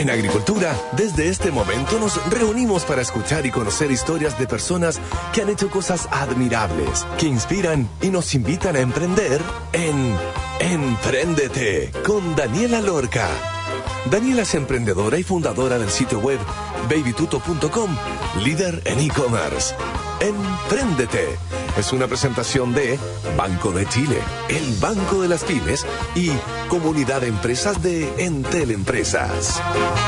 En Agricultura, desde este momento nos reunimos para escuchar y conocer historias de personas que han hecho cosas admirables, que inspiran y nos invitan a emprender en Empréndete con Daniela Lorca. Daniela es emprendedora y fundadora del sitio web babytuto.com, líder en e-commerce. Empréndete es una presentación de Banco de Chile, el Banco de las Pymes y Comunidad de Empresas de Entel Empresas.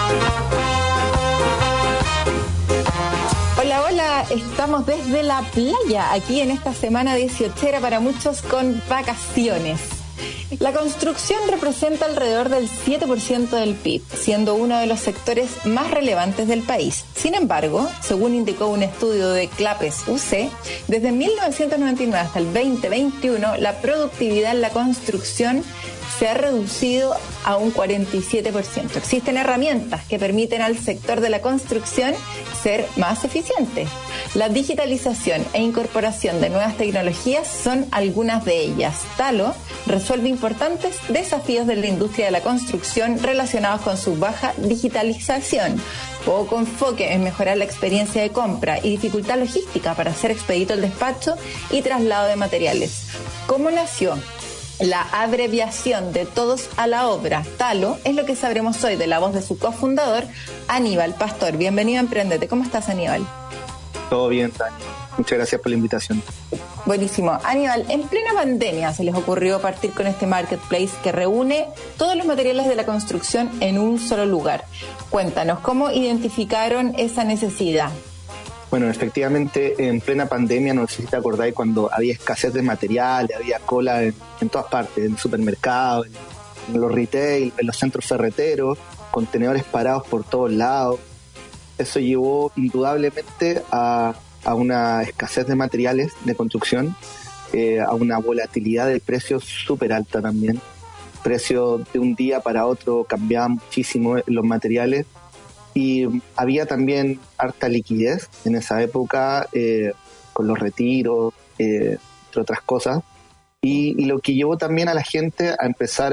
Hola, hola, estamos desde la playa, aquí en esta semana 18 para muchos con vacaciones. La construcción representa alrededor del 7% del PIB, siendo uno de los sectores más relevantes del país. Sin embargo, según indicó un estudio de Clapes UC, desde 1999 hasta el 2021, la productividad en la construcción se ha reducido a un 47%. Existen herramientas que permiten al sector de la construcción ser más eficiente. La digitalización e incorporación de nuevas tecnologías son algunas de ellas. Talo resuelve importantes desafíos de la industria de la construcción relacionados con su baja digitalización, poco enfoque en mejorar la experiencia de compra y dificultad logística para hacer expedito el despacho y traslado de materiales. ¿Cómo nació? La abreviación de Todos a la Obra, Talo, es lo que sabremos hoy de la voz de su cofundador, Aníbal Pastor. Bienvenido a Emprendete. ¿Cómo estás, Aníbal? Todo bien, Tania. Muchas gracias por la invitación. Buenísimo. Aníbal, en plena pandemia se les ocurrió partir con este marketplace que reúne todos los materiales de la construcción en un solo lugar. Cuéntanos, ¿cómo identificaron esa necesidad? Bueno, efectivamente, en plena pandemia, no sé si te acordáis, cuando había escasez de materiales, había cola en todas partes, en supermercados, en los retail, en los centros ferreteros, contenedores parados por todos lados. Eso llevó indudablemente a una escasez de materiales de construcción, a una volatilidad de precios súper alta también. Precios de un día para otro cambiaban muchísimo los materiales. Y había también harta liquidez en esa época, con los retiros, entre otras cosas. Y lo que llevó también a la gente a empezar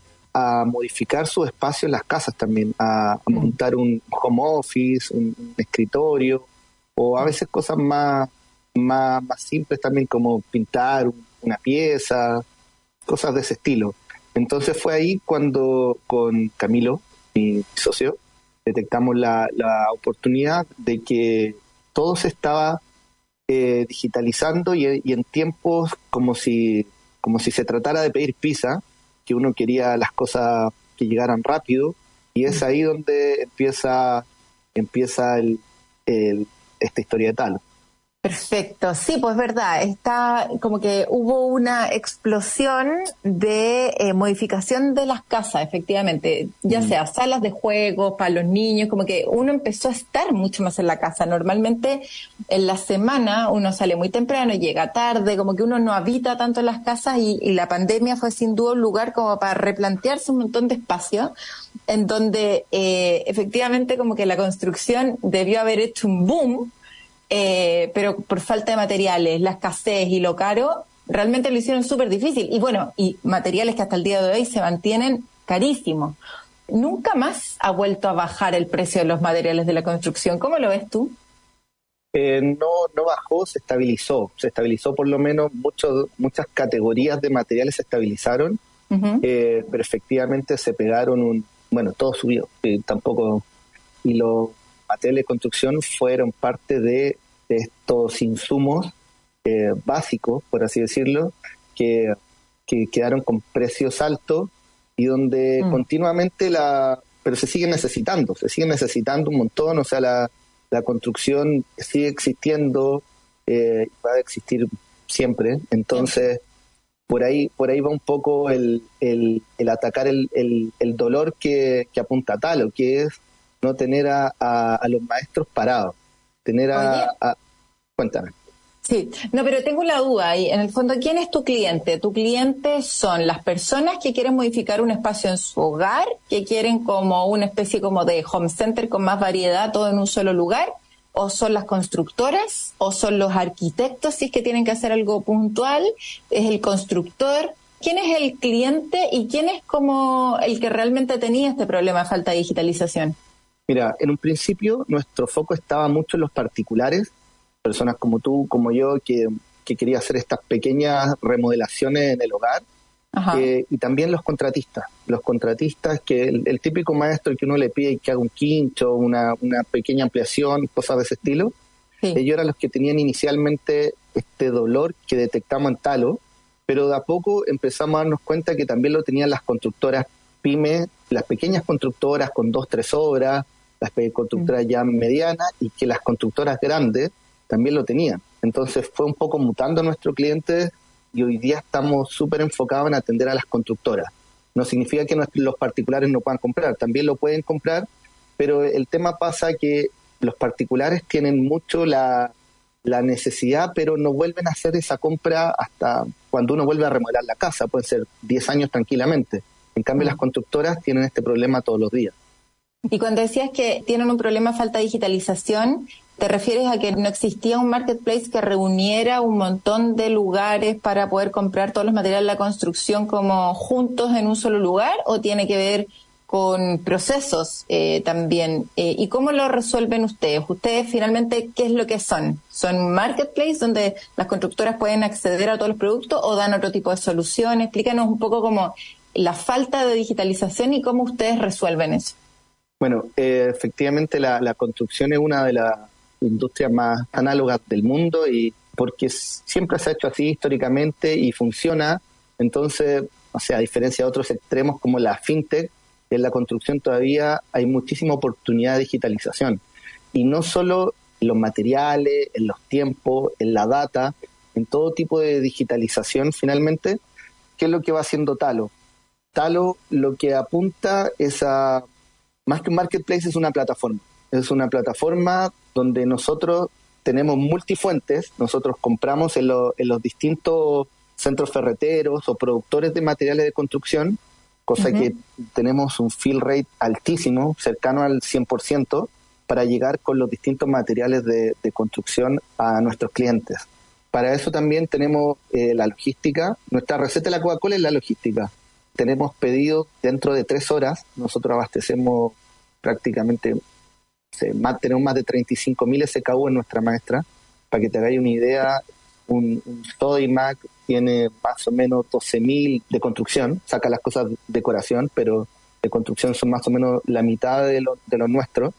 a modificar su espacio en las casas también, a montar un home office, un escritorio, o a veces cosas más simples también, como pintar una pieza, cosas de ese estilo. Entonces fue ahí cuando con Camilo, mi socio, detectamos la oportunidad de que todo se estaba digitalizando y en tiempos como si se tratara de pedir pizza, que uno quería las cosas que llegaran rápido, y es ahí donde empieza esta historia de Talo. Perfecto, sí, pues verdad, está como que hubo una explosión de modificación de las casas, efectivamente, ya sea salas de juegos para los niños, como que uno empezó a estar mucho más en la casa. Normalmente en la semana uno sale muy temprano y llega tarde, como que uno no habita tanto en las casas y la pandemia fue sin duda un lugar como para replantearse un montón de espacios en donde efectivamente como que la construcción debió haber hecho un boom, pero por falta de materiales, la escasez y lo caro, realmente lo hicieron súper difícil. Y bueno, y materiales que hasta el día de hoy se mantienen carísimos. Nunca más ha vuelto a bajar el precio de los materiales de la construcción. ¿Cómo lo ves tú? No bajó, se estabilizó por lo menos. Muchas categorías de materiales se estabilizaron, pero efectivamente se pegaron todo subió, tampoco, y los materiales de construcción fueron parte de estos insumos básicos, por así decirlo, que quedaron con precios altos y donde continuamente pero se siguen necesitando un montón. O sea, la construcción sigue existiendo, va a existir siempre. Entonces por ahí va un poco el atacar el dolor que apunta a Talo, que es no tener a los maestros parados, tener Cuéntame. Sí, no, pero tengo la duda ahí. En el fondo, ¿quién es tu cliente? ¿Tu cliente son las personas que quieren modificar un espacio en su hogar, que quieren como una especie como de home center con más variedad, todo en un solo lugar? ¿O son las constructoras? ¿O son los arquitectos si es que tienen que hacer algo puntual? ¿Es el constructor? ¿Quién es el cliente y quién es como el que realmente tenía este problema de falta de digitalización? Mira, en un principio nuestro foco estaba mucho en los particulares, personas como tú, como yo, que quería hacer estas pequeñas remodelaciones en el hogar. Y también los contratistas que el típico maestro que uno le pide que haga un quincho, una pequeña ampliación, cosas de ese estilo. Sí. Ellos eran los que tenían inicialmente este dolor que detectamos en talo, pero de a poco empezamos a darnos cuenta que también lo tenían las constructoras pymes, las pequeñas constructoras con 2-3 obras, las constructoras ya medianas, y que las constructoras grandes también lo tenían. Entonces fue un poco mutando nuestro cliente, y hoy día estamos súper enfocados en atender a las constructoras. No significa que los particulares no puedan comprar, también lo pueden comprar, pero el tema pasa que los particulares tienen mucho la necesidad, pero no vuelven a hacer esa compra hasta cuando uno vuelve a remodelar la casa, pueden ser 10 años tranquilamente. En cambio, las constructoras tienen este problema todos los días. Y cuando decías que tienen un problema de falta de digitalización, ¿te refieres a que no existía un marketplace que reuniera un montón de lugares para poder comprar todos los materiales de la construcción como juntos en un solo lugar? ¿O tiene que ver con procesos también? ¿Y cómo lo resuelven ustedes? ¿Ustedes finalmente qué es lo que son? ¿Son un marketplace donde las constructoras pueden acceder a todos los productos o dan otro tipo de soluciones? Explícanos un poco como la falta de digitalización y cómo ustedes resuelven eso. Bueno, efectivamente la construcción es una de las industrias más análogas del mundo, y porque siempre se ha hecho así históricamente y funciona. Entonces, o sea, a diferencia de otros extremos como la fintech, en la construcción todavía hay muchísima oportunidad de digitalización. Y no solo en los materiales, en los tiempos, en la data, en todo tipo de digitalización finalmente. ¿Qué es lo que va haciendo Talo? Talo lo que apunta es a, más que un marketplace, es una plataforma. Es una plataforma donde nosotros tenemos multifuentes. Nosotros compramos en los distintos centros ferreteros o productores de materiales de construcción, cosa que tenemos un fill rate altísimo, cercano al 100%, para llegar con los distintos materiales de construcción a nuestros clientes. Para eso también tenemos la logística. Nuestra receta de la Coca-Cola es la logística. Tenemos pedidos dentro de 3 horas. Nosotros abastecemos prácticamente, tenemos más de 35.000 SKU en nuestra maestra. Para que te hagáis una idea, un Sodimac tiene más o menos 12.000 de construcción, saca las cosas de decoración, pero de construcción son más o menos la mitad de lo nuestro.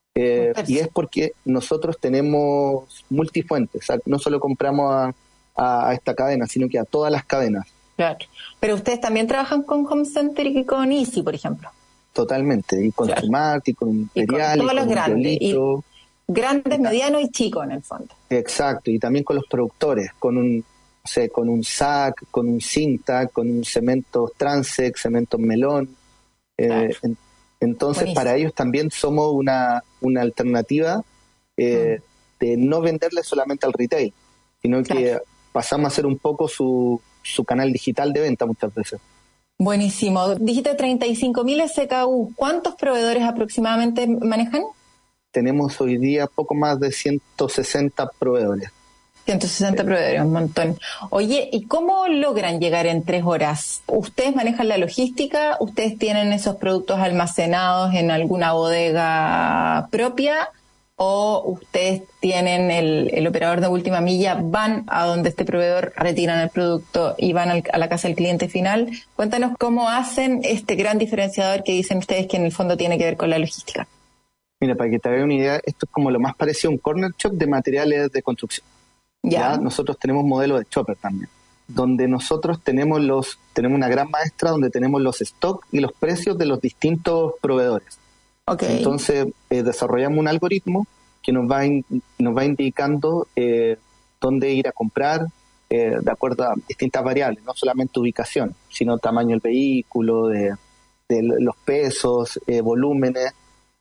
Y es porque nosotros tenemos multifuentes, o sea, no solo compramos a esta cadena, sino que a todas las cadenas. Claro, pero ustedes también trabajan con Home Center y con Easy, por ejemplo. Totalmente, y con Smart, y con Imperial, y con todos los grandes, Violito, grandes, medianos y chicos en el fondo. Exacto, y también con los productores, con un SAC, con un Cinta, con un Cementos Transex, Cementos Melón. Claro. Entonces, buenísimo. Para ellos también somos una alternativa de no venderle solamente al retail, sino que pasamos a ser un poco su canal digital de venta muchas veces. Buenísimo. Dijiste 35.000 SKU. ¿Cuántos proveedores aproximadamente manejan? Tenemos hoy día poco más de 160 proveedores. 160 proveedores, un montón. Oye, ¿y cómo logran llegar en 3 horas? ¿Ustedes manejan la logística? ¿Ustedes tienen esos productos almacenados en alguna bodega propia? ¿O ustedes tienen el operador de última milla, van a donde este proveedor, retiran el producto y van a la casa del cliente final? Cuéntanos cómo hacen este gran diferenciador que dicen ustedes que en el fondo tiene que ver con la logística. Mira, para que te hagas una idea, esto es como lo más parecido a un corner shop de materiales de construcción. Ya. Nosotros tenemos modelos de chopper también, donde nosotros tenemos una gran maestra donde tenemos los stocks y los precios de los distintos proveedores. Okay. Entonces desarrollamos un algoritmo que nos va indicando dónde ir a comprar de acuerdo a distintas variables, no solamente ubicación, sino tamaño del vehículo, de los pesos, volúmenes.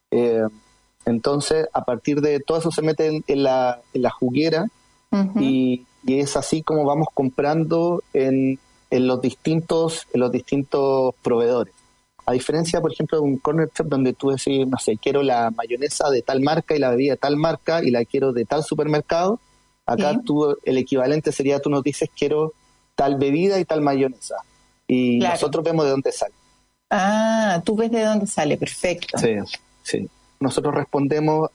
Entonces, a partir de todo eso se mete en la juguera. Y es así como vamos comprando en los distintos proveedores. A diferencia, por ejemplo, de un corner shop donde tú decís, no sé, quiero la mayonesa de tal marca y la bebida de tal marca y la quiero de tal supermercado. Acá el equivalente sería, tú nos dices, quiero tal bebida y tal mayonesa. Y nosotros vemos de dónde sale. Ah, tú ves de dónde sale, perfecto. Sí. nosotros respondemos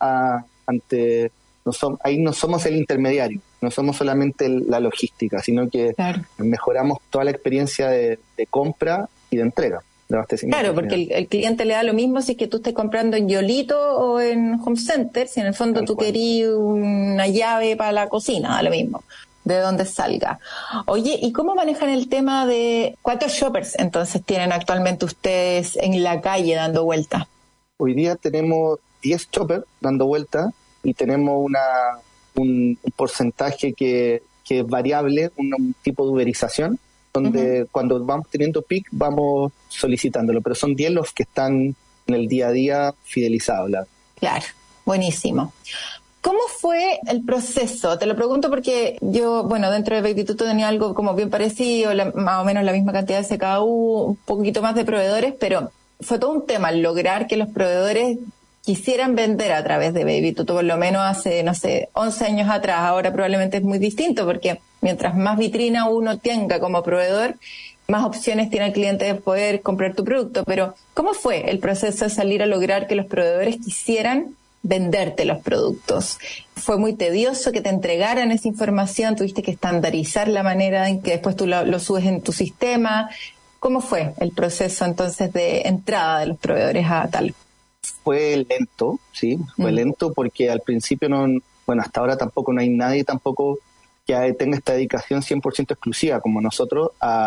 ahí no somos el intermediario, no somos solamente la logística, sino que mejoramos toda la experiencia de compra y de entrega. Claro, porque el cliente le da lo mismo si es que tú estés comprando en Yolito o en Home Center, si en el fondo tú querías una llave para la cocina, da lo mismo, de donde salga. Oye, ¿y cómo manejan el tema de cuántos shoppers entonces tienen actualmente ustedes en la calle dando vueltas? Hoy día tenemos 10 shoppers dando vueltas y tenemos un porcentaje que es variable, un tipo de uberización, donde cuando vamos teniendo pic vamos solicitándolo, pero son 10 los que están en el día a día fidelizados. Claro, buenísimo. ¿Cómo fue el proceso? Te lo pregunto porque yo, dentro de Baby Tuto tenía algo como bien parecido, más o menos la misma cantidad de SKU, un poquito más de proveedores, pero fue todo un tema lograr que los proveedores quisieran vender a través de Baby Tuto, por lo menos hace, 11 años atrás. Ahora probablemente es muy distinto porque mientras más vitrina uno tenga como proveedor, más opciones tiene el cliente de poder comprar tu producto. Pero, ¿cómo fue el proceso de salir a lograr que los proveedores quisieran venderte los productos? ¿Fue muy tedioso que te entregaran esa información? ¿Tuviste que estandarizar la manera en que después tú lo subes en tu sistema? ¿Cómo fue el proceso entonces de entrada de los proveedores a tal? Fue lento, sí, fue lento porque al principio hasta ahora tampoco no hay nadie tampoco que tenga esta dedicación 100% exclusiva como nosotros.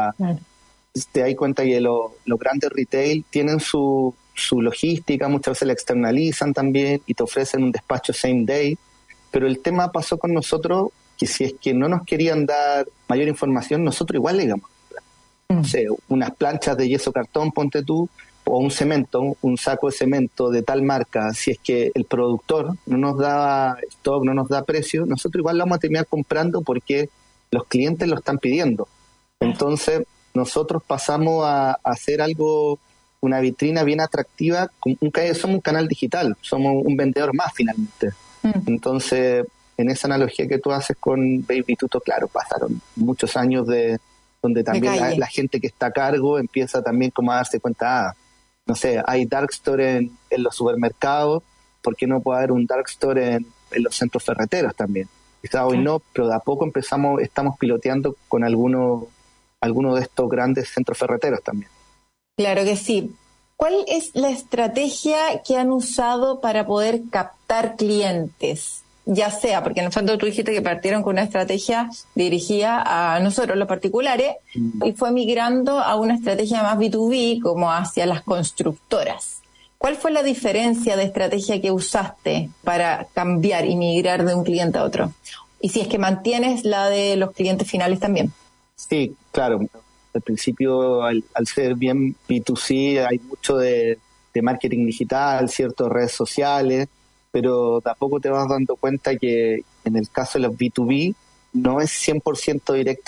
Te das cuenta que los grandes retail tienen su logística, muchas veces la externalizan también y te ofrecen un despacho same day, pero el tema pasó con nosotros que si es que no nos querían dar mayor información, nosotros igual le íbamos a comprar. No sé, unas planchas de yeso cartón, ponte tú, o un cemento, un saco de cemento de tal marca, si es que el productor no nos da stock, no nos da precio, nosotros igual lo vamos a terminar comprando porque los clientes lo están pidiendo. Entonces, nosotros pasamos a hacer algo, una vitrina bien atractiva, somos un canal digital, somos un vendedor más finalmente. Entonces, en esa analogía que tú haces con Baby Tuto, claro, pasaron muchos años donde también la gente que está a cargo empieza también como a darse cuenta, hay dark store en los supermercados, ¿por qué no puede haber un dark store en los centros ferreteros también? Quizá hoy no, pero de a poco estamos piloteando con alguno de estos grandes centros ferreteros también. Claro que sí. ¿Cuál es la estrategia que han usado para poder captar clientes? Ya sea, porque en el fondo tú dijiste que partieron con una estrategia dirigida a nosotros los particulares y fue migrando a una estrategia más B2B como hacia las constructoras. ¿Cuál fue la diferencia de estrategia que usaste para cambiar y migrar de un cliente a otro? Y si es que mantienes la de los clientes finales también. Sí, claro. Al principio, al ser bien B2C, hay mucho de marketing digital, ciertas redes sociales, pero de a poco te vas dando cuenta que en el caso de los B2B no es 100% directo,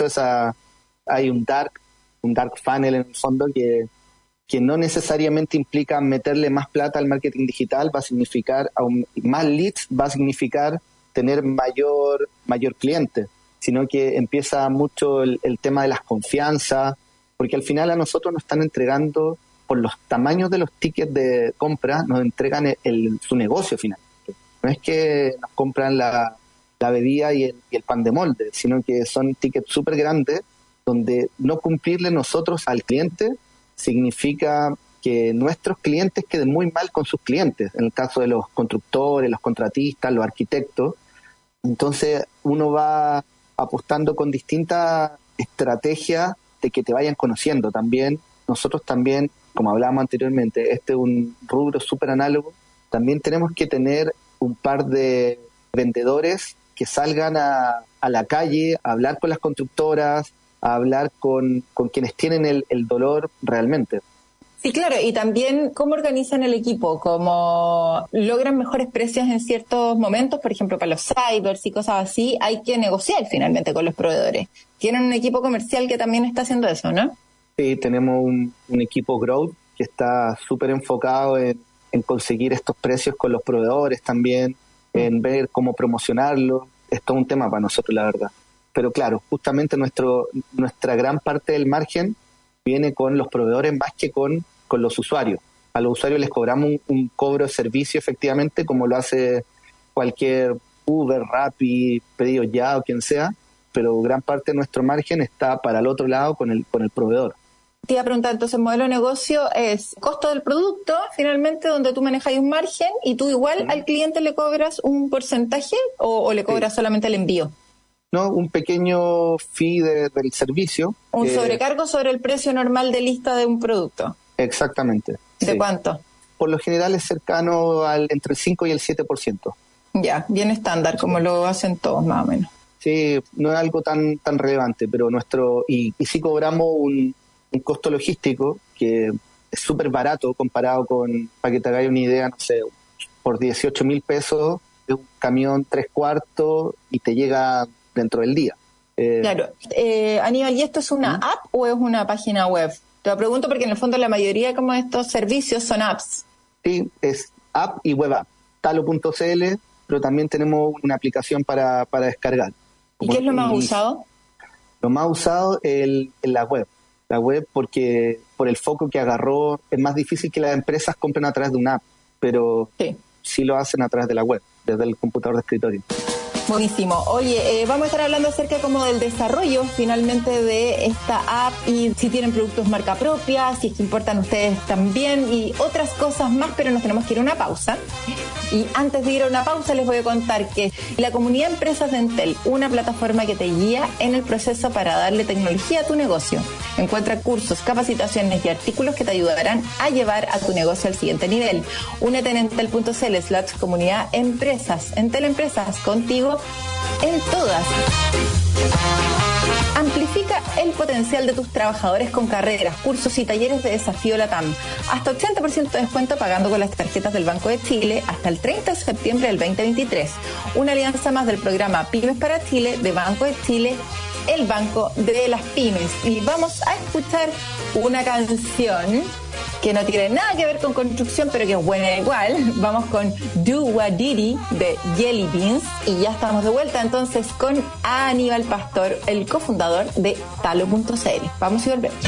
hay un dark funnel en el fondo que no necesariamente implica meterle más plata al marketing digital, va a significar más leads, va a significar tener mayor cliente, sino que empieza mucho el tema de las confianzas, porque al final a nosotros nos están entregando, por los tamaños de los tickets de compra, nos entregan su negocio final. No es que nos compran la bebida y el pan de molde, sino que son tickets súper grandes donde no cumplirle nosotros al cliente significa que nuestros clientes queden muy mal con sus clientes, en el caso de los constructores, los contratistas, los arquitectos. Entonces uno va apostando con distintas estrategias de que te vayan conociendo también. Nosotros también, como hablábamos anteriormente, este es un rubro súper análogo, también tenemos que tener un par de vendedores que salgan a la calle a hablar con las constructoras, a hablar con quienes tienen el dolor realmente. Sí, claro, y también cómo organizan el equipo, cómo logran mejores precios en ciertos momentos, por ejemplo, para los cybers y cosas así, hay que negociar finalmente con los proveedores. Tienen un equipo comercial que también está haciendo eso, ¿no? Sí, tenemos un equipo growth que está súper enfocado en conseguir estos precios con los proveedores también, en ver cómo promocionarlo. Es todo un tema para nosotros, la verdad. Pero claro, justamente nuestra gran parte del margen viene con los proveedores más que con los usuarios. A los usuarios les cobramos un cobro de servicio efectivamente, como lo hace cualquier Uber, Rappi, Pedidos Ya o quien sea, pero gran parte de nuestro margen está para el otro lado con el proveedor. Te iba a preguntar, entonces el modelo de negocio es costo del producto, finalmente, donde tú manejas un margen y tú igual al cliente le cobras un porcentaje o le cobras solamente el envío. No, un pequeño fee del servicio. Un sobrecargo sobre el precio normal de lista de un producto. Exactamente. ¿De sí. ¿Cuánto? Por lo general es cercano entre el 5 y el 7%. Ya, bien estándar, como lo hacen todos más o menos. Sí, no es algo tan relevante, pero y sí cobramos un costo logístico que es súper barato comparado con, para que te hagáis una idea, no sé, por 18,000 pesos de un camión 3/4 y te llega dentro del día. Claro. Aníbal, ¿y esto es una app o es una página web? Te lo pregunto porque en el fondo la mayoría como de estos servicios son apps. Sí, es app y web app, talo.cl, pero también tenemos una aplicación para descargar. ¿Y qué es lo más usado? Lo más usado es la web. La web porque por el foco que agarró es más difícil que las empresas compren a través de una app, pero sí lo hacen a través de la web, desde el computador de escritorio. Buenísimo. Oye, vamos a estar hablando acerca como del desarrollo finalmente de esta app y si tienen productos marca propia, si es que importan ustedes también y otras cosas más, pero nos tenemos que ir a una pausa. Y antes de ir a una pausa les voy a contar que la comunidad Empresas de Entel, una plataforma que te guía en el proceso para darle tecnología a tu negocio. Encuentra cursos, capacitaciones y artículos que te ayudarán a llevar a tu negocio al siguiente nivel. Únete en entel.cl/comunidad empresas. Entel Empresas, contigo en todas. Amplifica el potencial de tus trabajadores con carreras, cursos y talleres de Desafío LATAM. Hasta 80% de descuento pagando con las tarjetas del Banco de Chile hasta el 30 de septiembre del 2023. Una alianza más del programa Pymes para Chile de Banco de Chile, el banco de las pymes. Y vamos a escuchar una canción que no tiene nada que ver con construcción, pero que es buena igual. Vamos con Do What Diddy de Jelly Beans y ya estamos de vuelta entonces con Aníbal Pastor, el cofundador de talo.cl. Vamos y volvemos.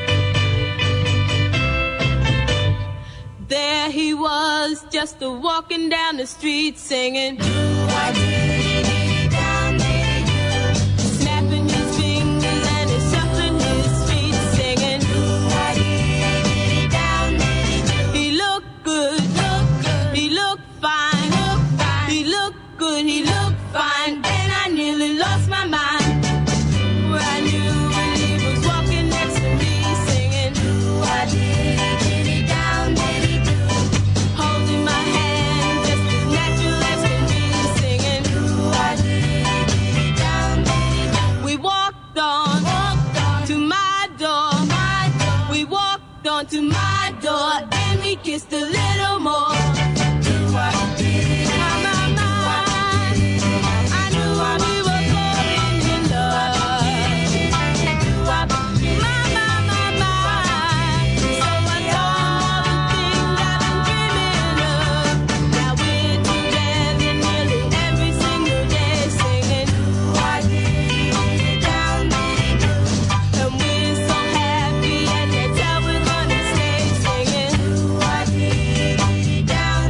There he was, just a walking down the street singing Do What Diddy down there do, snapping his fingers and he's shuffling his feet singing Do What Diddy down there do. He looked good, he looked fine, he looked good, he looked fine, and I nearly lost my mind. I knew when he was walking next to me singing Do What Diddy down there do, holding my hand just as natural as can be singing Do What Diddy down there do. We walked on to my door, we walked on to my door and we kissed a little more. Do what did my mind, I knew we were falling in love. Do what my, so I saw the things I've been dreaming of. Now we're together nearly every single day singing Do what did down there do, and we're so happy and that's how we're gonna stay singing Do what did down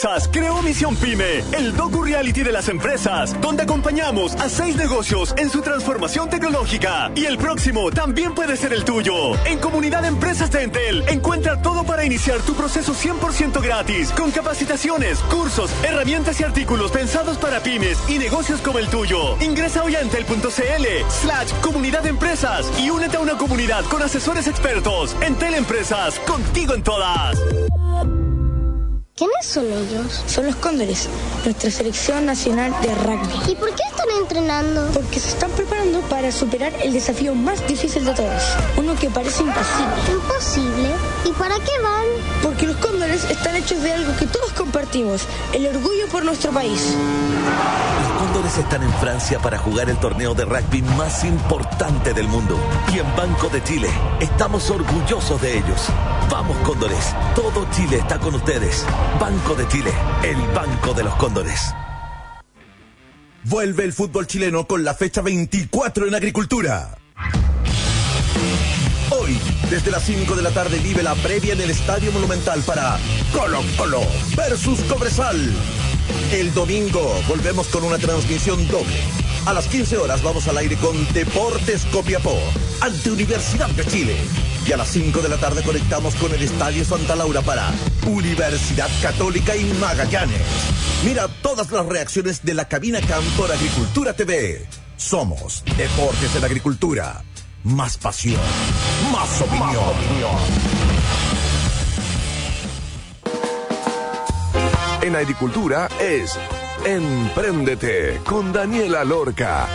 Empresas creó Misión Pyme, el docu-reality de las empresas, donde acompañamos a 6 negocios en su transformación tecnológica. Y el próximo también puede ser el tuyo. En Comunidad Empresas de Entel, encuentra todo para iniciar tu proceso 100% gratis, con capacitaciones, cursos, herramientas y artículos pensados para pymes y negocios como el tuyo. Ingresa hoy a entel.cl/comunidad empresas y únete a una comunidad con asesores expertos. Entel Empresas, contigo en todas. ¿Quiénes son ellos? Son los Cóndores, nuestra selección nacional de rugby. ¿Y por qué están entrenando? Porque se están preparando para superar el desafío más difícil de todos. Uno que parece imposible. ¿Imposible? ¿Y para qué van? Porque los Cóndores están hechos de algo que todos compartimos, el orgullo por nuestro país. Los Cóndores están en Francia para jugar el torneo de rugby más importante del mundo. Y en Banco de Chile estamos orgullosos de ellos. Vamos, Cóndores, todo Chile está con ustedes. Banco de Chile, el banco de los Cóndores. Vuelve el fútbol chileno con la fecha 24 en Agricultura. Hoy, desde las 5 de la tarde, vive la previa en el Estadio Monumental para Colo-Colo versus Cobresal. El domingo volvemos con una transmisión doble. A las 15 horas vamos al aire con Deportes Copiapó ante Universidad de Chile. Y a las 5 de la tarde conectamos con el Estadio Santa Laura para Universidad Católica y Magallanes. Mira todas las reacciones de la Cabina CAM por Agricultura TV. Somos Deportes en Agricultura. Más pasión, más opinión. En Agricultura es Empréndete con Daniela Lorca.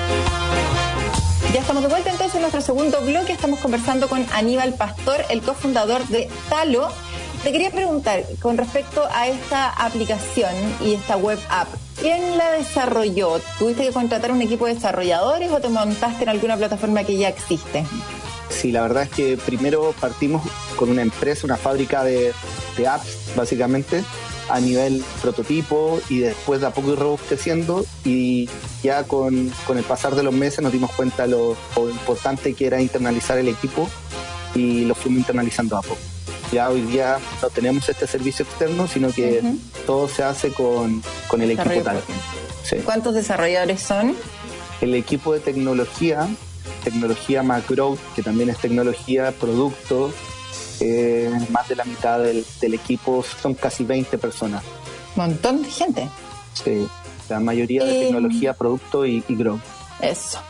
Ya estamos de vuelta entonces en nuestro segundo bloque. Estamos conversando con Aníbal Pastor, el cofundador de Talo. Te quería preguntar con respecto a esta aplicación y esta web app. ¿Quién la desarrolló? ¿Tuviste que contratar un equipo de desarrolladores o te montaste en alguna plataforma que ya existe? Sí, la verdad es que primero partimos con una empresa, una fábrica de apps, básicamente, a nivel prototipo, y después de a poco ir robusteciendo, y ya con el pasar de los meses nos dimos cuenta lo importante que era internalizar el equipo, y lo fuimos internalizando a poco. Ya hoy día no tenemos este servicio externo, sino que todo se hace con el equipo tal. Sí. ¿Cuántos desarrolladores son? El equipo de tecnología Macro, que también es tecnología, producto, más de la mitad del equipo, son casi 20 personas. Montón de gente. Sí, la mayoría de tecnología, producto y grow. Eso.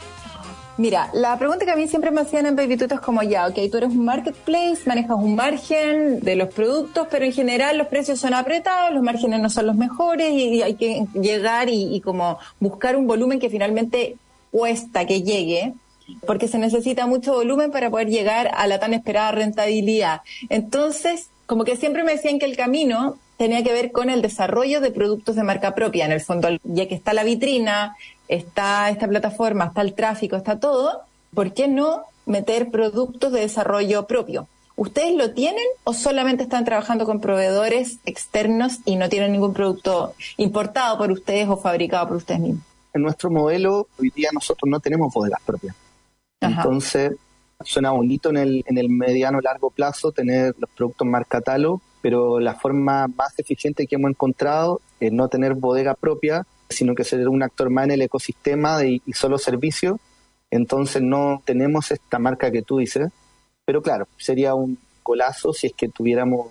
Mira, la pregunta que a mí siempre me hacían en Baby Tuto es como, ya, ok, tú eres un marketplace, manejas un margen de los productos, pero en general los precios son apretados, los márgenes no son los mejores y hay que llegar y como buscar un volumen que finalmente cuesta que llegue, porque se necesita mucho volumen para poder llegar a la tan esperada rentabilidad. Entonces, como que siempre me decían que el camino tenía que ver con el desarrollo de productos de marca propia. En el fondo, ya que está la vitrina, está esta plataforma, está el tráfico, está todo, ¿por qué no meter productos de desarrollo propio? ¿Ustedes lo tienen o solamente están trabajando con proveedores externos y no tienen ningún producto importado por ustedes o fabricado por ustedes mismos? En nuestro modelo, hoy día nosotros no tenemos bodegas propias. Ajá. Entonces, suena bonito en el mediano largo plazo tener los productos marca Talo, pero la forma más eficiente que hemos encontrado es no tener bodega propia, sino que ser un actor más en el ecosistema y solo servicio. Entonces no tenemos esta marca que tú dices, pero claro, sería un golazo si es que tuviéramos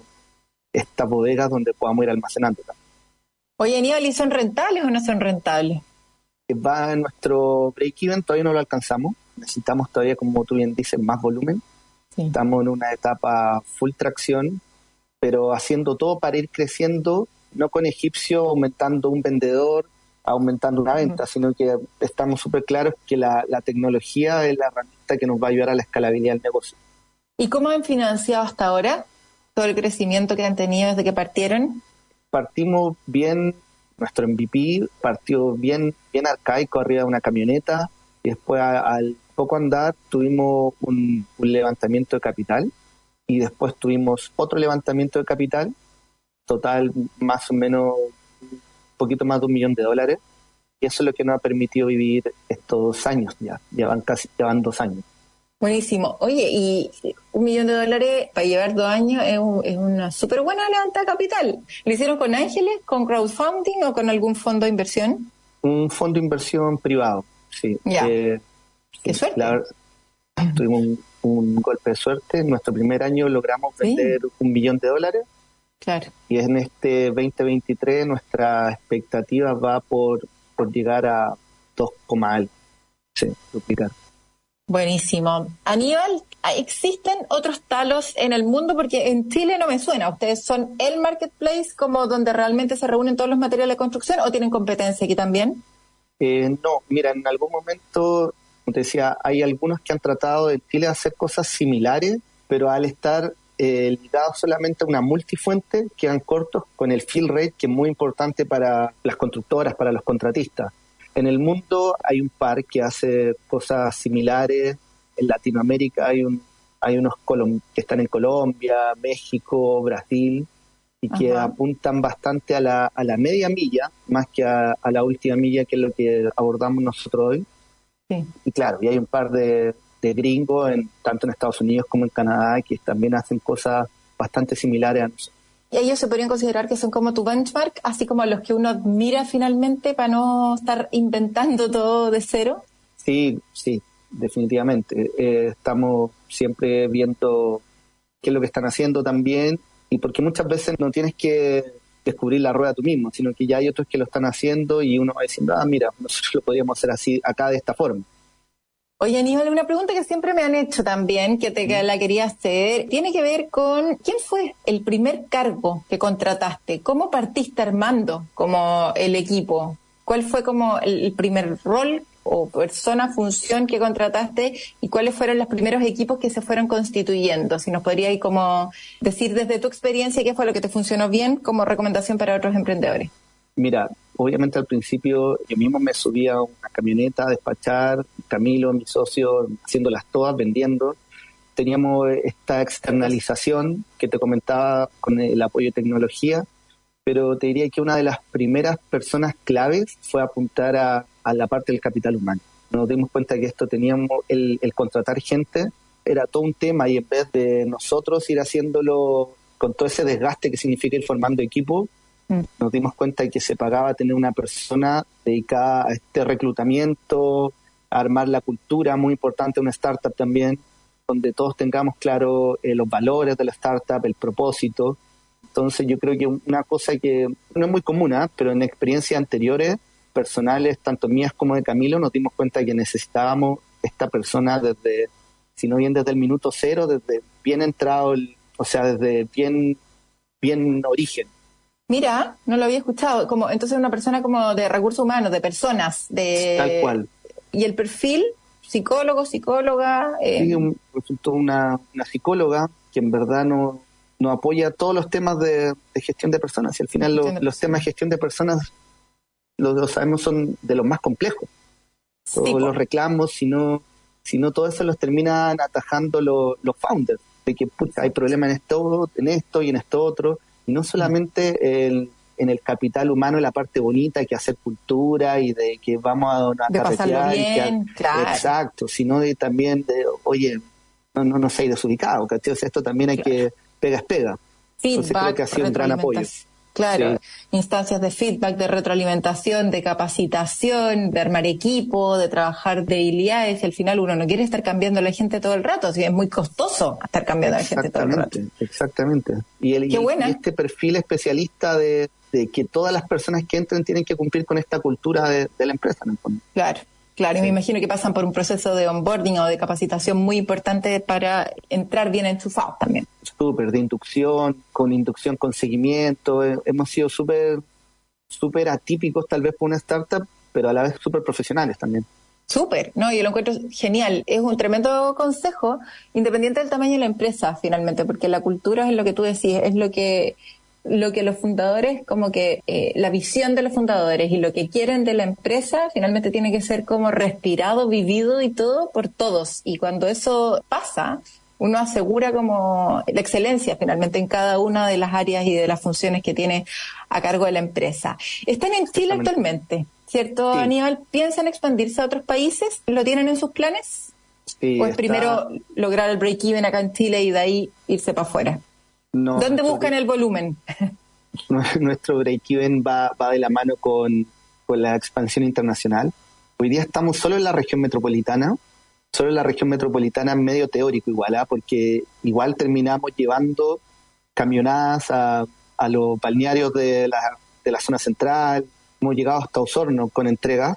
estas bodegas donde podamos ir almacenando. Oye, Aníbal, ¿y son rentables o no son rentables? Va en nuestro break-even, todavía no lo alcanzamos. Necesitamos todavía, como tú bien dices, más volumen. Sí. Estamos en una etapa full tracción, pero haciendo todo para ir creciendo, no con egipcio aumentando un vendedor, aumentando una venta, sino que estamos súper claros que la tecnología es la herramienta que nos va a ayudar a la escalabilidad del negocio. ¿Y cómo han financiado hasta ahora todo el crecimiento que han tenido desde que partieron? Partimos bien, nuestro MVP partió bien arcaico arriba de una camioneta, y después al poco andar tuvimos un levantamiento de capital, y después tuvimos otro levantamiento de capital, total más o menos un poquito más de $1 millón, y eso es lo que nos ha permitido vivir estos 2 años ya van 2 años. Buenísimo. Oye, y $1 millón para llevar 2 años es una súper buena levantada de capital. ¿Lo hicieron con ángeles, con crowdfunding o con algún fondo de inversión? Un fondo de inversión privado, sí. Ya. Qué suerte. Tuvimos un golpe de suerte. En nuestro primer año logramos vender $1 millón. Claro. Y en este 2023 nuestra expectativa va por llegar a 2, algo. Sí, duplicar. Buenísimo. Aníbal, ¿existen otros talos en el mundo? Porque en Chile no me suena. ¿Ustedes son el marketplace como donde realmente se reúnen todos los materiales de construcción o tienen competencia aquí también? No, mira, en algún momento, como te decía, hay algunos que han tratado en Chile de hacer cosas similares, pero al estar ligados solamente a una multifuente, quedan cortos con el fill rate, que es muy importante para las constructoras, para los contratistas. En el mundo hay un par que hace cosas similares. En Latinoamérica hay unos que están en Colombia, México, Brasil, y que apuntan bastante a la media milla, más que a la última milla, que es lo que abordamos nosotros hoy. Sí. Y claro, y hay un par de gringos, tanto en Estados Unidos como en Canadá, que también hacen cosas bastante similares a nosotros. ¿Y ellos se podrían considerar que son como tu benchmark, así como los que uno admira finalmente para no estar inventando todo de cero? Sí, definitivamente. Estamos siempre viendo qué es lo que están haciendo también, y porque muchas veces no tienes que descubrir la rueda tú mismo, sino que ya hay otros que lo están haciendo y uno va diciendo, mira, nosotros lo podríamos hacer así acá de esta forma. Oye, Aníbal, una pregunta que siempre me han hecho también, que la quería hacer, tiene que ver con ¿quién fue el primer cargo que contrataste? ¿Cómo partiste armando como el equipo? ¿Cuál fue como el primer rol o persona, función que contrataste y cuáles fueron los primeros equipos que se fueron constituyendo? Si nos podrías como decir desde tu experiencia qué fue lo que te funcionó bien como recomendación para otros emprendedores. Mira, obviamente al principio yo mismo me subía a una camioneta a despachar, Camilo, mi socio, haciéndolas todas, vendiendo. Teníamos esta externalización que te comentaba con el apoyo de tecnología, pero te diría que una de las primeras personas claves fue apuntar a la parte del capital humano. Nos dimos cuenta que esto teníamos, el contratar gente era todo un tema, y en vez de nosotros ir haciéndolo con todo ese desgaste que significa ir formando equipo, nos dimos cuenta de que se pagaba tener una persona dedicada a este reclutamiento, a armar la cultura, muy importante, una startup también, donde todos tengamos claro los valores de la startup, el propósito. Entonces yo creo que una cosa que no es muy común, pero en experiencias anteriores, personales, tanto mías como de Camilo, nos dimos cuenta que necesitábamos esta persona desde, si no bien desde el minuto cero, desde bien entrado, desde bien origen. Mira, no lo había escuchado. Como entonces una persona como de recursos humanos, de personas, de tal cual. ¿Y el perfil? ¿Psicólogo, psicóloga? Sí, resultó una psicóloga que en verdad no apoya todos los temas de gestión de personas. Y al final los temas de gestión de personas, lo sabemos, son de los más complejos. Todos los reclamos, si no todo eso los terminan atajando los founders, de que hay problemas en esto y en esto otro. Y no solamente en el capital humano, en la parte bonita, que hacer cultura y de que vamos a de pasarlo bien, claro. Exacto, sino también de, oye, no seas desubicado, ¿cachai? O sea, esto también hay que pega. Feedback, entonces creo que ha sido un gran apoyo. Claro, sí. Instancias de feedback, de retroalimentación, de capacitación, de armar equipo, de trabajar debilidades, y al final uno no quiere estar cambiando a la gente todo el rato, así es muy costoso estar cambiando a la gente todo el rato. Exactamente. Y este perfil especialista de que todas las personas que entren tienen que cumplir con esta cultura de la empresa, en el fondo. Claro. Claro, y me imagino que pasan por un proceso de onboarding o de capacitación muy importante para entrar bien enchufados también. Súper, de inducción con seguimiento. Hemos sido súper atípicos tal vez por una startup, pero a la vez súper profesionales también. Súper, no, yo lo encuentro genial. Es un tremendo consejo, independiente del tamaño de la empresa, finalmente, porque la cultura es lo que tú decís, es lo que los fundadores, como que la visión de los fundadores y lo que quieren de la empresa finalmente tiene que ser como respirado, vivido y todo por todos. Y cuando eso pasa, uno asegura como la excelencia finalmente en cada una de las áreas y de las funciones que tiene a cargo de la empresa. Están en Chile actualmente, ¿cierto, sí. Aníbal? ¿Piensan expandirse a otros países? ¿Lo tienen en sus planes? Sí, ¿O es primero lograr el break-even acá en Chile y de ahí irse para afuera? No, ¿Dónde buscan el volumen? nuestro break-even va de la mano con la expansión internacional. Hoy día estamos solo en la región metropolitana, medio teórico igual, porque igual terminamos llevando camionadas a los balnearios de la zona central. Hemos llegado hasta Osorno con entregas.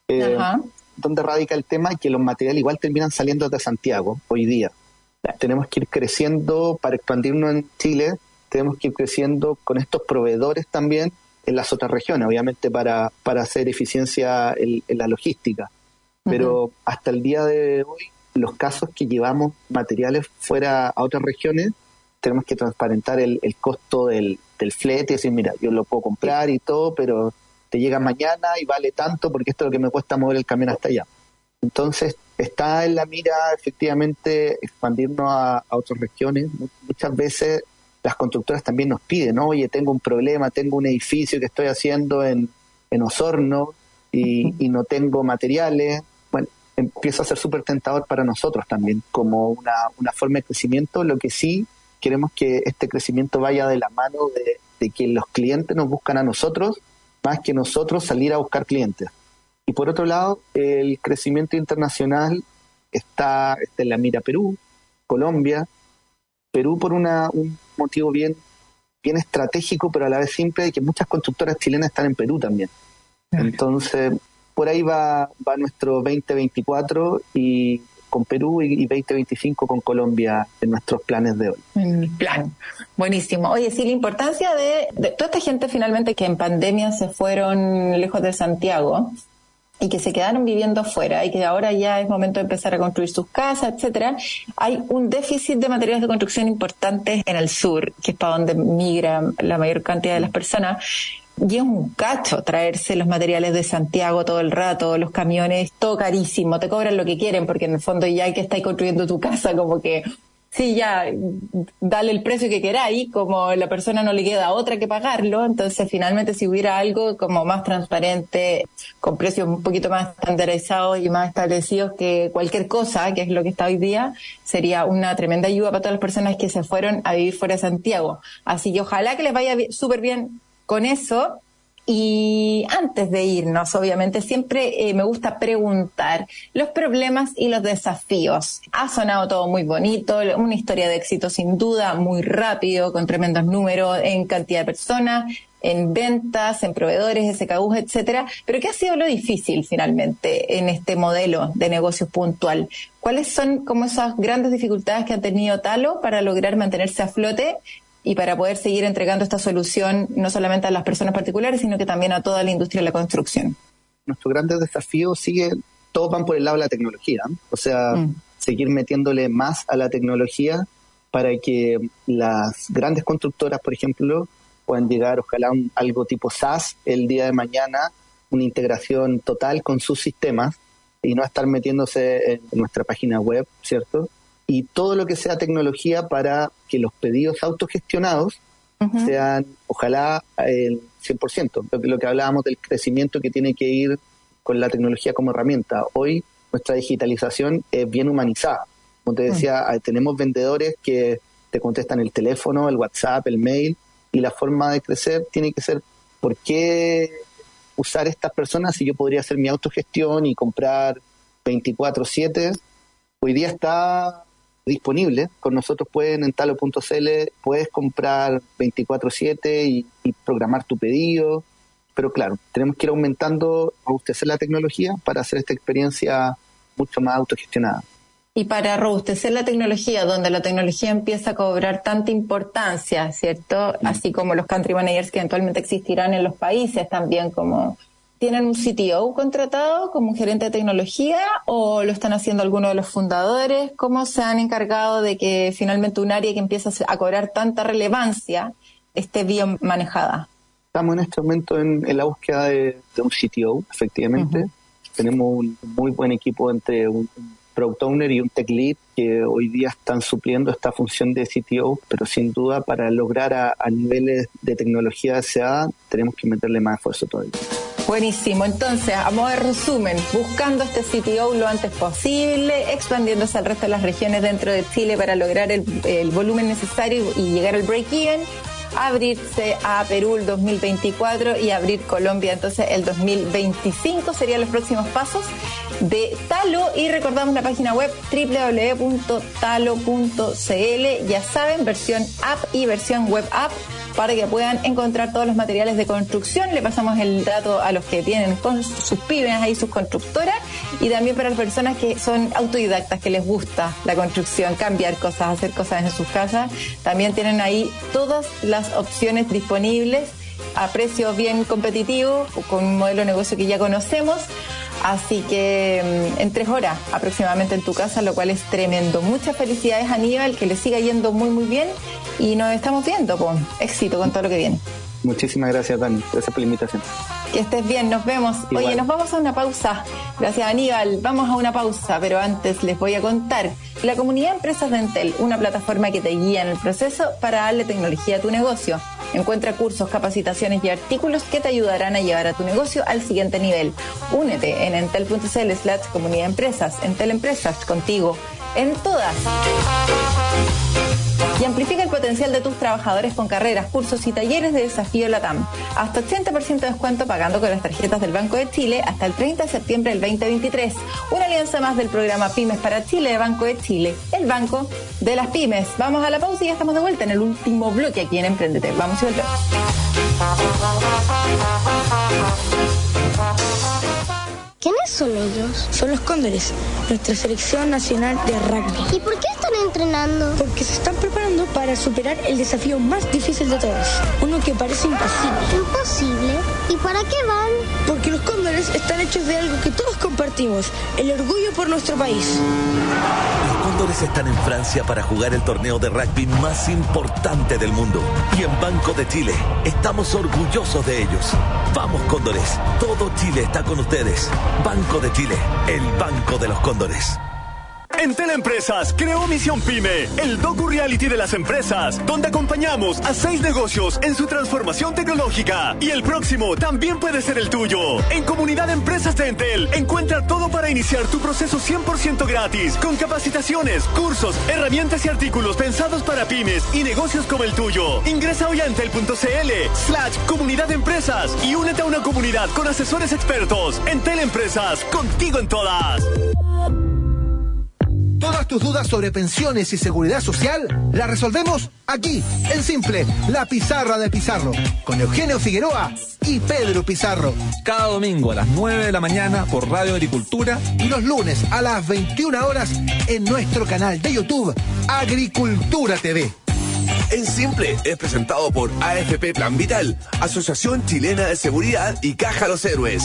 Donde radica el tema que los materiales igual terminan saliendo de Santiago hoy día. Tenemos que ir creciendo para expandirnos en Chile, tenemos que ir creciendo con estos proveedores también en las otras regiones, obviamente para hacer eficiencia en la logística. Pero hasta el día de hoy, los casos que llevamos materiales fuera a otras regiones, tenemos que transparentar el costo del flete, y decir, mira, yo lo puedo comprar y todo, pero te llega mañana y vale tanto porque esto es lo que me cuesta mover el camión hasta allá. Entonces, está en la mira efectivamente expandirnos a otras regiones. Muchas veces las constructoras también nos piden, oye, tengo un problema, tengo un edificio que estoy haciendo en Osorno y no tengo materiales. Bueno, empieza a ser súper tentador para nosotros también, como una forma de crecimiento. Lo que sí queremos que este crecimiento vaya de la mano de que los clientes nos buscan a nosotros, más que nosotros salir a buscar clientes. Y por otro lado, el crecimiento internacional está en la mira Perú, Colombia. Perú por un motivo bien estratégico, pero a la vez simple, de que muchas constructoras chilenas están en Perú también. Entonces, por ahí va nuestro 2024 y con Perú y 2025 con Colombia en nuestros planes de hoy. En el plan. Buenísimo. Oye, sí, la importancia de toda esta gente finalmente que en pandemia se fueron lejos de Santiago y que se quedaron viviendo afuera y que ahora ya es momento de empezar a construir sus casas, etcétera. Hay un déficit de materiales de construcción importantes en el sur, que es para donde migra la mayor cantidad de las personas. Y es un cacho traerse los materiales de Santiago todo el rato, los camiones, todo carísimo, te cobran lo que quieren, porque en el fondo ya que estáis construyendo tu casa, como que, sí, ya, dale el precio que queráis, como la persona no le queda otra que pagarlo. Entonces finalmente si hubiera algo como más transparente, con precios un poquito más estandarizados y más establecidos que cualquier cosa, que es lo que está hoy día, sería una tremenda ayuda para todas las personas que se fueron a vivir fuera de Santiago. Así que ojalá que les vaya súper bien con eso. Y antes de irnos, obviamente, siempre me gusta preguntar los problemas y los desafíos. Ha sonado todo muy bonito, una historia de éxito sin duda, muy rápido, con tremendos números en cantidad de personas, en ventas, en proveedores, SKUs, etcétera. Pero ¿qué ha sido lo difícil finalmente en este modelo de negocios puntual? ¿Cuáles son como esas grandes dificultades que ha tenido Talo para lograr mantenerse a flote y para poder seguir entregando esta solución no solamente a las personas particulares, sino que también a toda la industria de la construcción? Nuestro gran desafío todos van por el lado de la tecnología, o sea, seguir metiéndole más a la tecnología para que las grandes constructoras, por ejemplo, puedan llegar, ojalá, a algo tipo SaaS el día de mañana, una integración total con sus sistemas y no estar metiéndose en nuestra página web, ¿cierto? Y todo lo que sea tecnología para que los pedidos autogestionados sean, ojalá, el 100%. Lo que hablábamos del crecimiento que tiene que ir con la tecnología como herramienta. Hoy nuestra digitalización es bien humanizada. Como te decía, tenemos vendedores que te contestan el teléfono, el WhatsApp, el mail, y la forma de crecer tiene que ser, ¿por qué usar estas personas si yo podría hacer mi autogestión y comprar 24/7? Hoy día está disponible, con nosotros en talo.cl puedes comprar 24/7 y programar tu pedido, pero claro, tenemos que ir aumentando, robustecer la tecnología para hacer esta experiencia mucho más autogestionada. Y para robustecer la tecnología, donde la tecnología empieza a cobrar tanta importancia, ¿cierto? Así como los country managers que eventualmente existirán en los países también, como ¿tienen un CTO contratado como gerente de tecnología o lo están haciendo algunos de los fundadores? ¿Cómo se han encargado de que finalmente un área que empieza a cobrar tanta relevancia esté bien manejada? Estamos en este momento en la búsqueda de un CTO, efectivamente. Tenemos un muy buen equipo entre un Product Owner y un Tech Lead que hoy día están supliendo esta función de CTO, pero sin duda para lograr a niveles de tecnología deseada tenemos que meterle más esfuerzo todavía. Buenísimo. Entonces, a modo de resumen, buscando este CTO lo antes posible, expandiéndose al resto de las regiones dentro de Chile para lograr el volumen necesario y llegar al break-even, abrirse a Perú el 2024 y abrir Colombia entonces el 2025 serían los próximos pasos de Talo. Y recordamos la página web www.talo.cl, ya saben, versión app y versión web app, para que puedan encontrar todos los materiales de construcción. Le pasamos el dato a los que tienen con sus pymes ahí, sus constructoras, y también para las personas que son autodidactas, que les gusta la construcción, cambiar cosas, hacer cosas en sus casas. También tienen ahí todas las opciones disponibles a precio bien competitivo, con un modelo de negocio que ya conocemos. Así que en 3 horas aproximadamente en tu casa, lo cual es tremendo. Muchas felicidades, Aníbal, que le siga yendo muy muy bien y nos estamos viendo, con éxito con todo lo que viene. Muchísimas gracias, Dani. Gracias por la invitación. Que estés bien, nos vemos. Igual. Oye, nos vamos a una pausa. Gracias, Aníbal. Vamos a una pausa, pero antes les voy a contar. La comunidad de empresas de Entel, una plataforma que te guía en el proceso para darle tecnología a tu negocio. Encuentra cursos, capacitaciones y artículos que te ayudarán a llevar a tu negocio al siguiente nivel. Únete en entel.cl/comunidad de empresas. Entel Empresas, contigo en todas. Y amplifica el potencial de tus trabajadores con carreras, cursos y talleres de Desafío LATAM. Hasta 80% de descuento pagando con las tarjetas del Banco de Chile hasta el 30 de septiembre del 2023. Una alianza más del programa Pymes para Chile de Banco de Chile, el banco de las pymes. Vamos a la pausa y ya estamos de vuelta en el último bloque aquí en Emprendete. Vamos y volvemos. ¿Quiénes son ellos? Son los Cóndores, nuestra selección nacional de rugby. ¿Y por qué están entrenando? Porque se están preparando para superar el desafío más difícil de todos. Uno que parece imposible. ¿Imposible? ¿Y para qué van? Porque los Cóndores están hechos de algo que todos compartimos, el orgullo por nuestro país. Los Cóndores están en Francia para jugar el torneo de rugby más importante del mundo. Y en Banco de Chile estamos orgullosos de ellos. Vamos, Cóndores, todo Chile está con ustedes. Banco de Chile, el banco de los Cóndores. Entel Empresas creó Misión Pyme, el docu-reality de las empresas, donde acompañamos a 6 negocios en su transformación tecnológica. Y el próximo también puede ser el tuyo. En Comunidad de Empresas de Entel, encuentra todo para iniciar tu proceso 100% gratis, con capacitaciones, cursos, herramientas y artículos pensados para pymes y negocios como el tuyo. Ingresa hoy a entel.cl/comunidad de empresas y únete a una comunidad con asesores expertos. Entel Empresas, contigo en todas. Todas tus dudas sobre pensiones y seguridad social las resolvemos aquí, en Simple, la pizarra de Pizarro, con Eugenio Figueroa y Pedro Pizarro. Cada domingo a las 9 de la mañana por Radio Agricultura y los lunes a las 21 horas en nuestro canal de YouTube, Agricultura TV. En Simple es presentado por AFP Plan Vital, Asociación Chilena de Seguridad y Caja Los Héroes.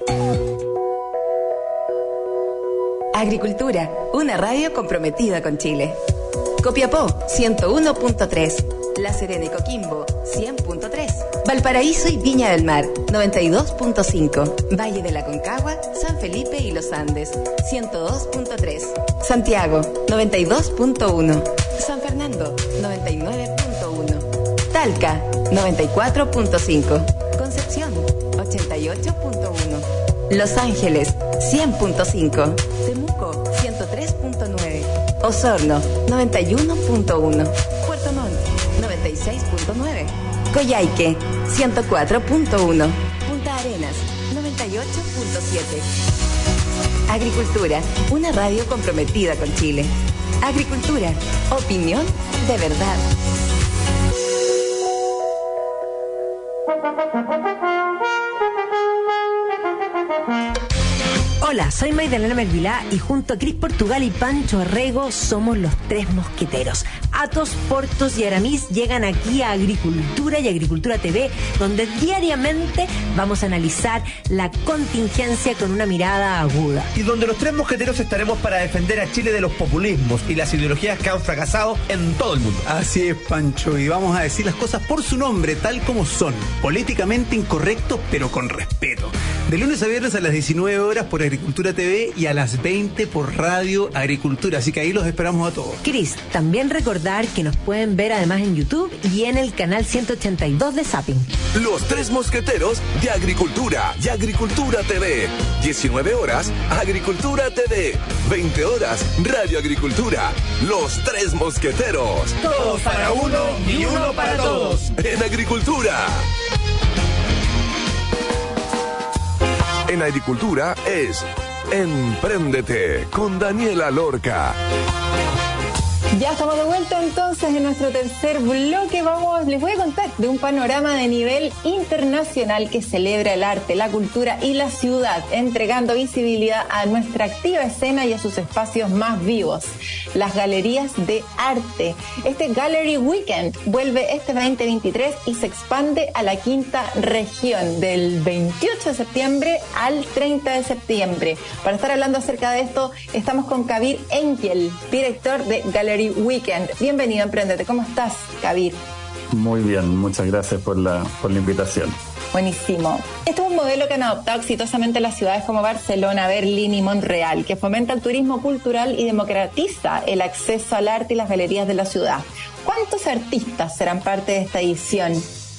Agricultura, una radio comprometida con Chile. Copiapó, 101.3. La Serena y Coquimbo, 100.3. Valparaíso y Viña del Mar, 92.5. Valle de la Concagua, San Felipe y Los Andes, 102.3. Santiago, 92.1. San Fernando, 99.1. Talca, 94.5. Concepción, 88.1. Los Ángeles, 100.5. Temuco, 103.9. Osorno, 91.1. Puerto Montt, 96.9. Coyhaique, 104.1. Punta Arenas, 98.7. Agricultura, una radio comprometida con Chile. Agricultura, opinión de verdad. Hola, soy Magdalena Mervilá y junto a Cris Portugal y Pancho Arrego somos los 3 mosqueteros. Athos, Portos y Aramis llegan aquí a Agricultura y Agricultura TV, donde diariamente vamos a analizar la contingencia con una mirada aguda. Y donde los 3 mosqueteros estaremos para defender a Chile de los populismos y las ideologías que han fracasado en todo el mundo. Así es, Pancho, y vamos a decir las cosas por su nombre, tal como son. Políticamente incorrectos, pero con respeto. De lunes a viernes a las 19 horas por Agricultura TV y a las 20 por Radio Agricultura. Así que ahí los esperamos a todos. Cris, también recordar recordar que nos pueden ver además en YouTube y en el canal 182 de Zapping. Los Tres Mosqueteros de Agricultura y Agricultura TV. 19 horas, Agricultura TV. 20 horas, Radio Agricultura. Los Tres Mosqueteros. Todos para uno y uno para todos. En Agricultura. En Agricultura es Empréndete con Daniela Lorca. Ya estamos de vuelta entonces en nuestro tercer bloque. Les voy a contar de un panorama de nivel internacional que celebra el arte, la cultura y la ciudad, entregando visibilidad a nuestra activa escena y a sus espacios más vivos, las galerías de arte. Este Gallery Weekend vuelve este 2023 y se expande a la quinta región del 28 de septiembre al 30 de septiembre. Para estar hablando acerca de esto, estamos con Kabir Engel, director de Gallery Weekend. Bienvenido a Emprendete. ¿Cómo estás, Kabir? Muy bien, muchas gracias por la invitación. Buenísimo. Este es un modelo que han adoptado exitosamente las ciudades como Barcelona, Berlín y Montreal, que fomenta el turismo cultural y democratiza el acceso al arte y las galerías de la ciudad. ¿Cuántos artistas serán parte de esta edición?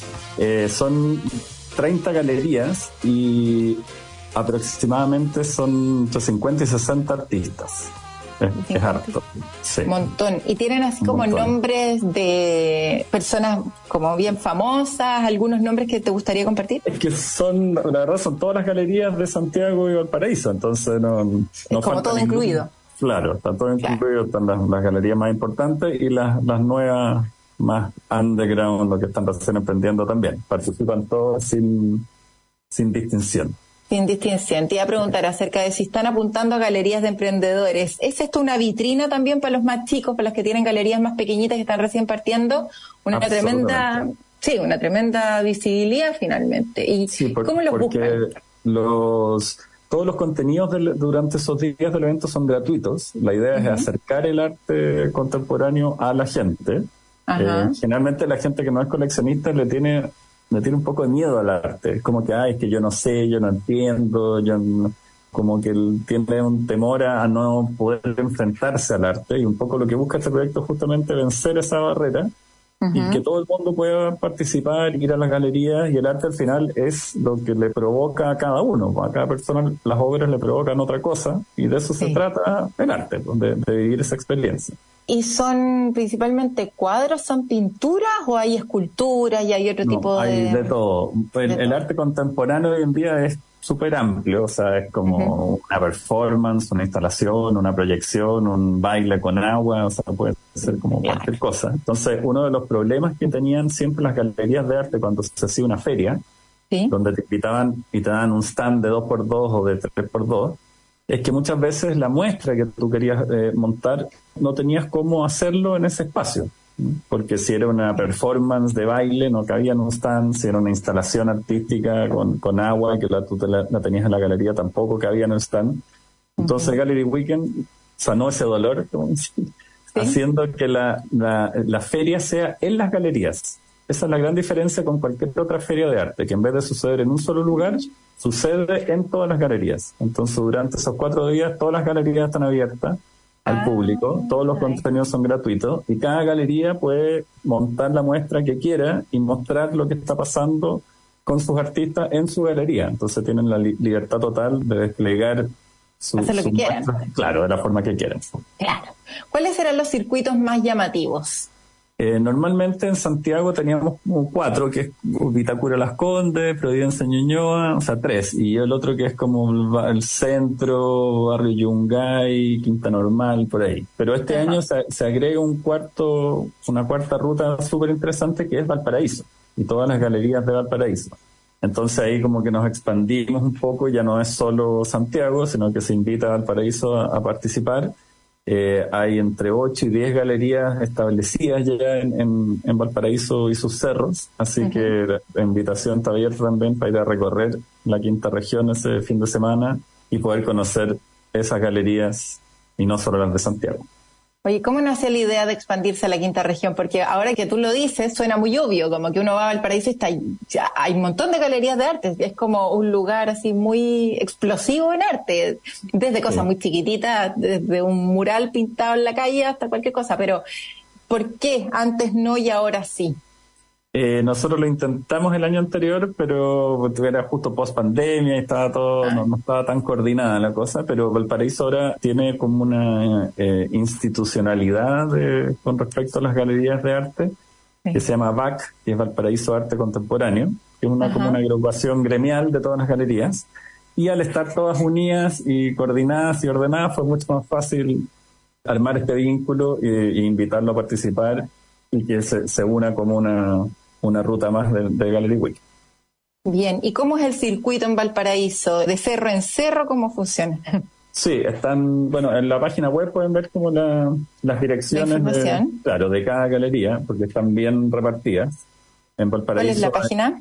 Son 30 galerías y aproximadamente son entre 50 y 60 artistas. Es harto. Sí. Un montón. ¿Y tienen así como nombres de personas como bien famosas? ¿Algunos nombres que te gustaría compartir? Es que la verdad son todas las galerías de Santiago y Valparaíso, entonces no es como todo incluido. Claro, está todo incluido, están las galerías más importantes y las nuevas más underground, lo que están recién emprendiendo también. Participan todos sin distinción. Sin distinción. Te iba a preguntar acerca de si están apuntando a galerías de emprendedores. ¿Es esto una vitrina también para los más chicos, para los que tienen galerías más pequeñitas que están recién partiendo? Una tremenda visibilidad finalmente. ¿Y cómo los buscan? Todos los contenidos durante esos días del evento son gratuitos. La idea es acercar el arte contemporáneo a la gente. Generalmente la gente que no es coleccionista le tiene un poco de miedo al arte. Es como que, es que yo no sé, yo no entiendo, como que tiene un temor a no poder enfrentarse al arte, y un poco lo que busca este proyecto es justamente vencer esa barrera y que todo el mundo pueda participar, ir a las galerías, y el arte al final es lo que le provoca a cada uno. A cada persona las obras le provocan otra cosa, y de eso se trata el arte, de vivir esa experiencia. ¿Y son principalmente cuadros, son pinturas o hay esculturas y hay otro tipo de...? Hay de todo. El arte contemporáneo hoy en día es súper amplio, o sea, es como una performance, una instalación, una proyección, un baile con agua, o sea, puede ser como cualquier cosa. Entonces, uno de los problemas que tenían siempre las galerías de arte cuando se hacía una feria, donde te invitaban y te daban un stand de 2x2 o de 3x2, es que muchas veces la muestra que tú querías montar no tenías cómo hacerlo en ese espacio, porque si era una performance de baile no cabía en un stand, si era una instalación artística con agua que tú la tenías en la galería tampoco cabía en el stand. Entonces Gallery Weekend sanó ese dolor, haciendo que la feria sea en las galerías. Esa es la gran diferencia con cualquier otra feria de arte, que en vez de suceder en un solo lugar, sucede en todas las galerías. Entonces, durante esos 4 días, todas las galerías están abiertas al público, todos los contenidos son gratuitos, y cada galería puede montar la muestra que quiera y mostrar lo que está pasando con sus artistas en su galería. Entonces, tienen la libertad total de desplegar hacer lo que quieran. Claro, de la forma que quieran. Claro. ¿Cuáles serán los circuitos más llamativos? Normalmente en Santiago teníamos 4, que es Vitacura Las Condes, Providencia Ñuñoa, o sea 3, y el otro que es como el centro, Barrio Yungay, Quinta Normal, por ahí. Pero este año se agrega una cuarta ruta súper interesante, que es Valparaíso, y todas las galerías de Valparaíso. Entonces ahí como que nos expandimos un poco, ya no es solo Santiago, sino que se invita a Valparaíso a participar. Hay entre 8 y 10 galerías establecidas ya en Valparaíso y sus cerros, así que la invitación está abierta también para ir a recorrer la quinta región ese fin de semana y poder conocer esas galerías y no solo las de Santiago. Oye, ¿cómo nace la idea de expandirse a la quinta región? Porque ahora que tú lo dices, suena muy obvio, como que uno va a Valparaíso y ya hay un montón de galerías de arte, es como un lugar así muy explosivo en arte, desde cosas muy chiquititas, desde un mural pintado en la calle hasta cualquier cosa, pero ¿Por qué antes no y ahora sí? Nosotros lo intentamos el año anterior, pero era justo post pandemia y estaba todo, no estaba tan coordinada la cosa, pero Valparaíso ahora tiene como una institucionalidad con respecto a las galerías de arte, que se llama VAC, que es Valparaíso Arte Contemporáneo, que es como una agrupación gremial de todas las galerías, y al estar todas unidas y coordinadas y ordenadas fue mucho más fácil armar este vínculo e invitarlo a participar y que se una como una ruta más de Gallery Week. Bien, ¿y cómo es el circuito en Valparaíso? ¿De cerro en cerro cómo funciona? Sí, están, bueno, en la página web pueden ver como las direcciones de cada galería, porque están bien repartidas en Valparaíso. ¿Cuál es la página?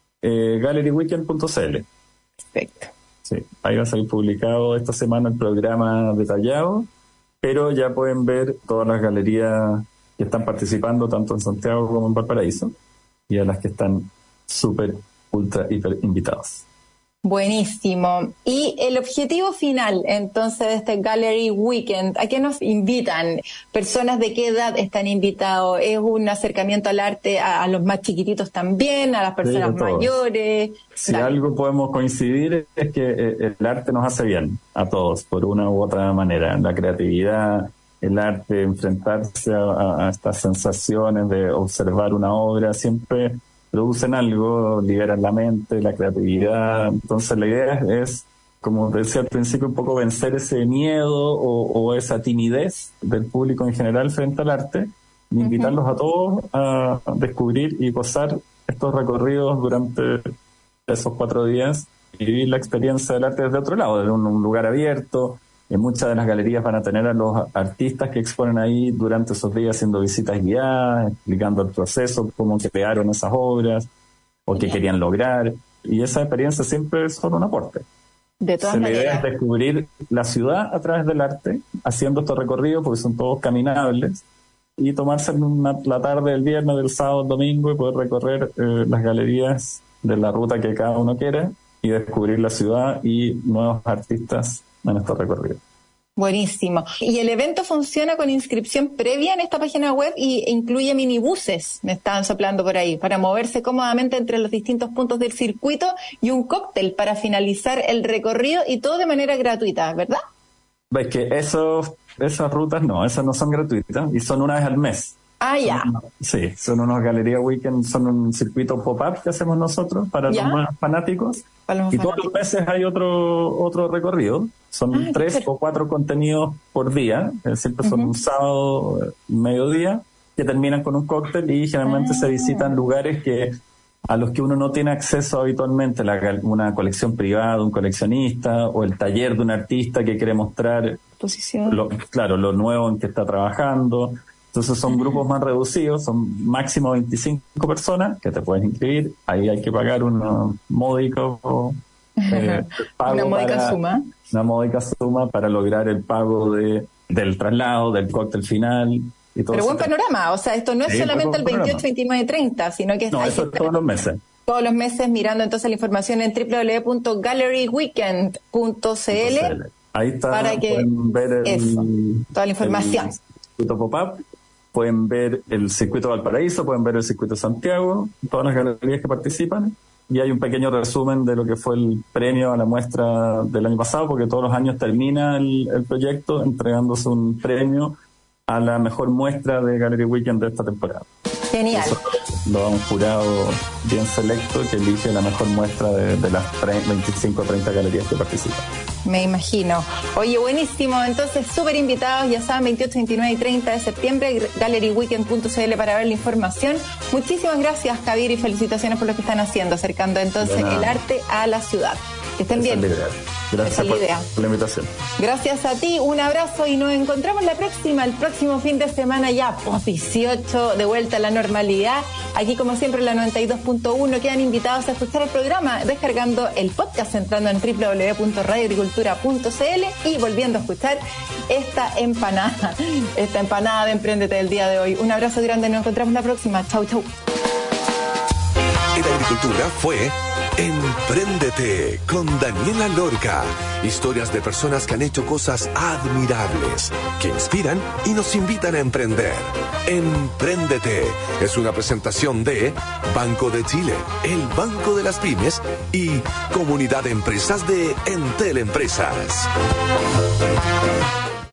GalleryWeekend.cl. Perfecto. Sí, ahí va a salir publicado esta semana el programa detallado, pero ya pueden ver todas las galerías que están participando tanto en Santiago como en Valparaíso y a las que están súper, ultra, hiper invitados. Buenísimo. Y el objetivo final, entonces, de este Gallery Weekend, ¿a qué nos invitan? ¿Personas de qué edad están invitados? ¿Es un acercamiento al arte a los más chiquititos también, a las personas mayores? Si algo podemos coincidir es que el arte nos hace bien a todos, por una u otra manera. La creatividad, el arte, enfrentarse a estas sensaciones de observar una obra, siempre producen algo, liberan la mente, la creatividad. Entonces la idea es, como decía al principio, un poco vencer ese miedo o esa timidez del público en general frente al arte, y invitarlos a todos a descubrir y gozar estos recorridos durante esos 4 días y vivir la experiencia del arte desde otro lado, desde un lugar abierto. En muchas de las galerías van a tener a los artistas que exponen ahí durante esos días haciendo visitas guiadas, explicando el proceso, cómo crearon esas obras o qué querían lograr. Y esa experiencia siempre son un aporte. De todas maneras. La idea es descubrir la ciudad a través del arte, haciendo estos recorridos porque son todos caminables, y tomarse la tarde del viernes, del sábado, del domingo y poder recorrer las galerías de la ruta que cada uno quiera y descubrir la ciudad y nuevos artistas en estos recorridos. Buenísimo. Y el evento funciona con inscripción previa en esta página web y incluye minibuses, me estaban soplando por ahí, para moverse cómodamente entre los distintos puntos del circuito y un cóctel para finalizar el recorrido y todo de manera gratuita, ¿verdad? Ves que esas rutas esas no son gratuitas y son una vez al mes. Ah, ya. Sí, son unos Galería Weekend, son un circuito pop-up que hacemos nosotros para los más fanáticos. Todos los meses hay otro recorrido. Son 3 o 4 contenidos por día, siempre son un sábado, mediodía, que terminan con un cóctel y generalmente se visitan lugares a los que uno no tiene acceso habitualmente, una colección privada, un coleccionista o el taller de un artista que quiere mostrar lo nuevo en que está trabajando. Entonces son grupos más reducidos, son máximo 25 personas que te puedes inscribir. Ahí hay que pagar una módica suma. Una módica suma para lograr el pago del traslado, del cóctel final. Y todo. Pero buen panorama, o sea, esto no es solamente el 28, 29 y 30, sino que eso es todos los meses. Todos los meses mirando entonces la información en www.galleryweekend.cl. Ahí está, para que pueden ver toda la información. El circuito pop-up, pueden ver el circuito Valparaíso, pueden ver el circuito Santiago, todas las galerías que participan, y hay un pequeño resumen de lo que fue el premio a la muestra del año pasado, porque todos los años termina el proyecto entregándose un premio a la mejor muestra de Gallery Weekend de esta temporada. Genial. Eso lo da un jurado bien selecto que elige la mejor muestra de las 25 o 30 galerías que participan. Me imagino. Oye, buenísimo. Entonces, súper invitados, ya saben, 28, 29 y 30 de septiembre, galleryweekend.cl para ver la información. Muchísimas gracias, Kabir, y felicitaciones por lo que están haciendo, acercando entonces el arte a la ciudad. Que estén bien. Gracias por la invitación. Gracias a ti, un abrazo y nos encontramos el próximo fin de semana ya, post 18, de vuelta a la normalidad. Aquí, como siempre, la 92.1. Quedan invitados a escuchar el programa descargando el podcast, entrando en www.radioagricultura.cl y volviendo a escuchar esta empanada de Emprendete del día de hoy. Un abrazo grande, nos encontramos la próxima. Chau, chau. En Agricultura fue Empréndete con Daniela Lorca. Historias de personas que han hecho cosas admirables, que inspiran y nos invitan a emprender. Empréndete es una presentación de Banco de Chile, el Banco de las Pymes y Comunidad de Empresas de Entel Empresas.